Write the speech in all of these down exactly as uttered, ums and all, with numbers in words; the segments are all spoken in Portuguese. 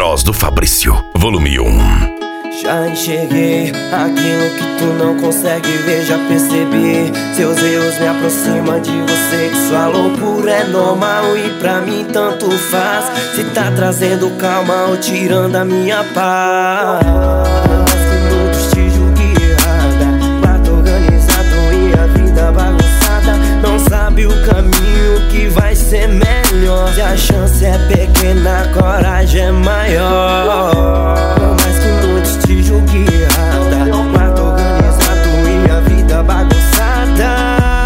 Bros do Fabrício, volume um. Já enxerguei aquilo que tu não consegue ver, já percebi. Seus erros me aproximam de você, que sua loucura é normal e pra mim tanto faz. Se tá trazendo calma ou tirando a minha paz. Mas que muitos te julguem errada, prato organizado e a vida bagunçada. Não sabe o caminho que vai ser melhor. Se a chance é pequena, a coragem é maior. Mas que muitos te julguem errada, prato organizado e a vida bagunçada.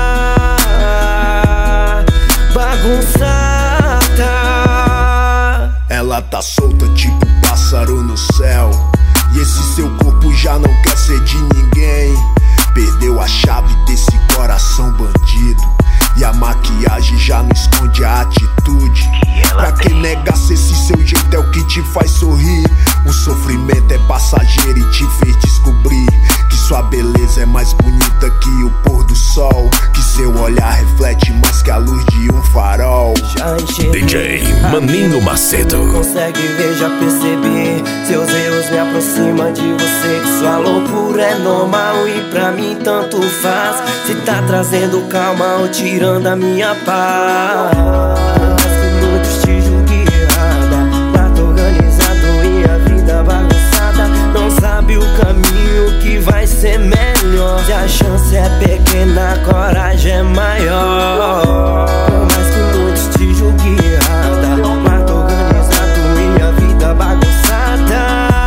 Bagunçada. Ela tá solta tipo pássaro no céu, e esse seu corpo já não quer ser de ninguém. Perdeu a chave desse coração bandido, e a maquiagem já não esconde a atitude. Pra que negasse esse seu jeito é o que te faz sorrir. O sofrimento é passageiro e te fez descobrir que sua beleza é mais bonita que o pôr do sol, que seu olhar reflete mais que a luz de um farol. Já enxerguei D J Maninho Macedo. não consegue ver, já percebi. Seus erros me aproximam de você, que sua loucura é normal e pra mim tanto faz. Se tá trazendo calma ou tirando a minha paz. Mas que muitos te julguem errada, prato organizado e a vida bagunçada. Não sabe o caminho que vai ser melhor. Se a chance é pequena, a coragem é maior. Mas que muitos te julguem errada, prato organizado e a vida bagunçada.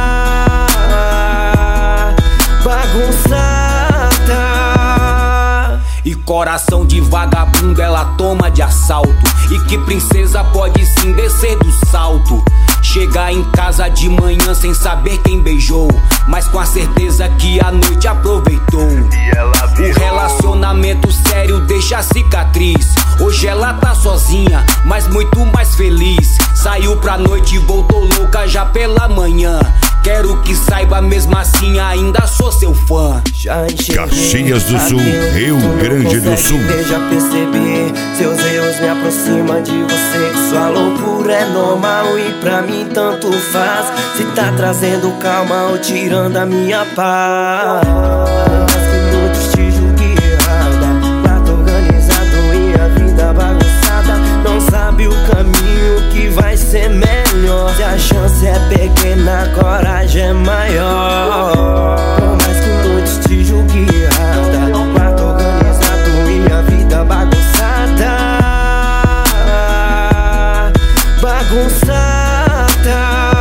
Bagunçada. E coração de vagabundo ela toma de assalto, e que princesa pode sim descer do salto. Chegar em casa de manhã sem saber quem beijou, mas com a certeza que a noite aproveitou. O relacionamento sério deixa cicatriz. Hoje ela tá sozinha, mas muito mais feliz. Saiu pra noite e voltou louca já pela manhã. Quero que saiba, mesmo assim ainda sou seu fã. Já enxerguei Caxias do Sul, aquilo que Rio tu não Grande do consegue Sul. ver, já percebi. Seus erros me aproximam de você, que sua loucura é normal e pra mim tanto faz. Se tá trazendo calma ou tirando a minha paz. Mas que muitos te julguem errada, prato organizado e a vida bagunçada. Não sabe o caminho que vai ser melhor. Se a chance é pequena, a coragem é maior. Mas que muitos te julguem errada, prato organizado e a vida bagunçada. Bagunçada.